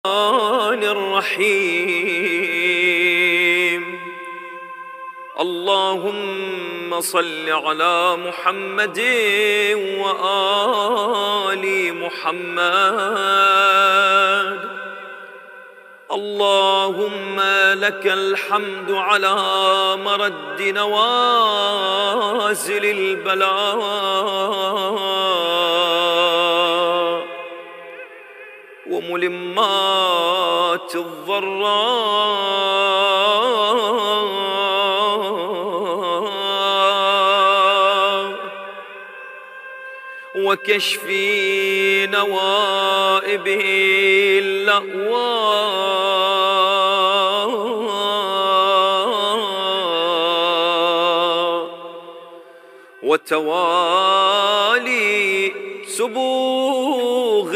الرحمن الرحيم. اللهم صل على محمد وآل محمد. اللهم لك الحمد على مرد نوازل البلاء وملمات الضراء وكشف نوائب اللأواء وتوالي سبوغ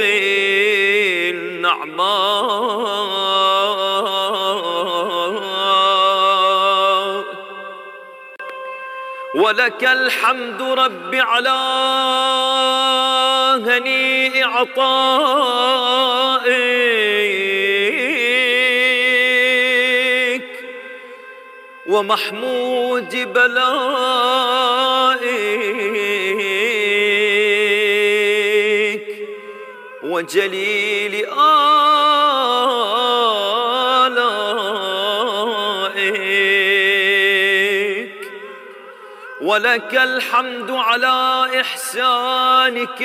النعماء. ولك الحمد رب على هنيء عطائك ومحمود بلائك وجليل آلائك. ولك الحمد على إحسانك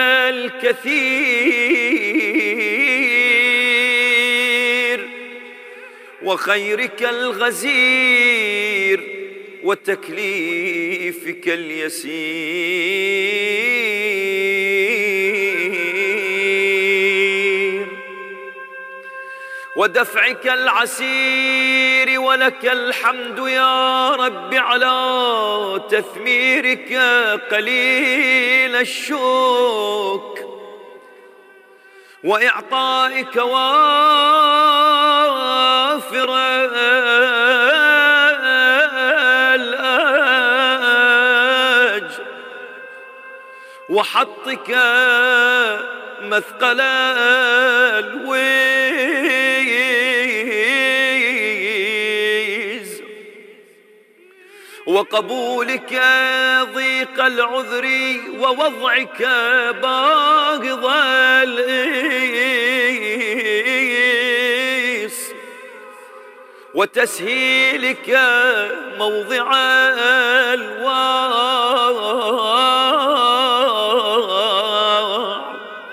الكثير وخيرك الغزير وتكليفك اليسير ودفعك العسير. ولك الحمد يا رب على تثميرك قليل الشوك وإعطائك وافر الأجر وحطك مثقل الويز وقبولك ضيق العذر ووضعك باغض الإيس وتسهيلك موضع الواع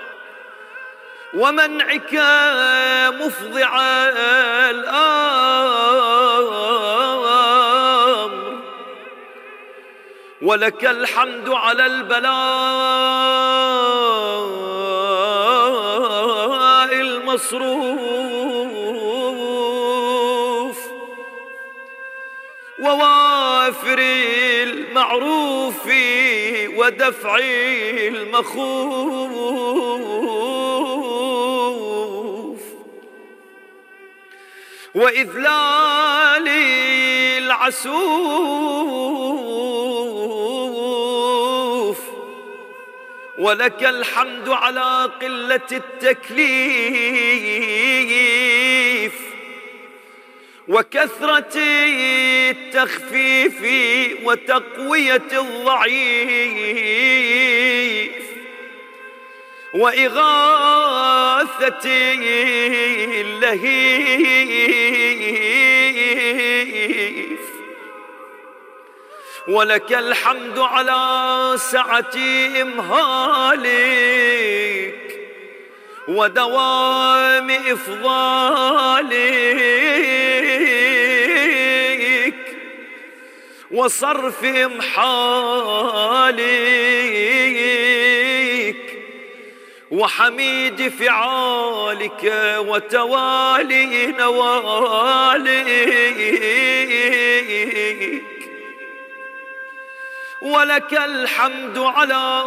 ومنعك مفضع الأمر. ولك الحمد على البلاء المصروف ووافر المعروف ودفع المخوف وإذلال العسوف. ولك الحمد على قلة التكليف وكثرة التخفيف وتقوية الضعيف وإغاثة اللهيف. ولك الحمد على سعة إمهالك ودوام إفضالك وصرف إمحالك وحميد فعالك وتوالي نوالك. ولك الحمد على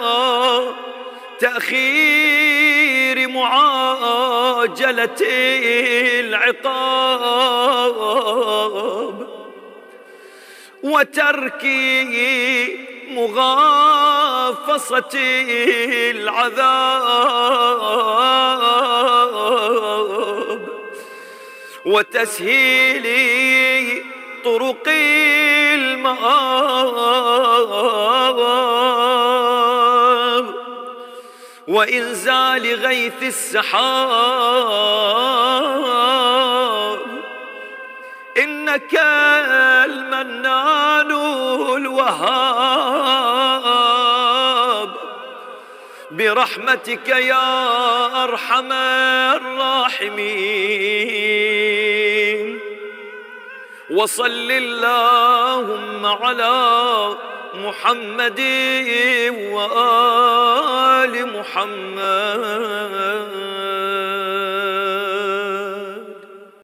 تأخير معاجلة العقاب وترك مغافصة العذاب وتسهيل طرق المآب وإنزال غيث السحاب. إنك المنان الوهاب برحمتك يا أرحم الراحمين. وصل اللهم على محمد وآل محمد.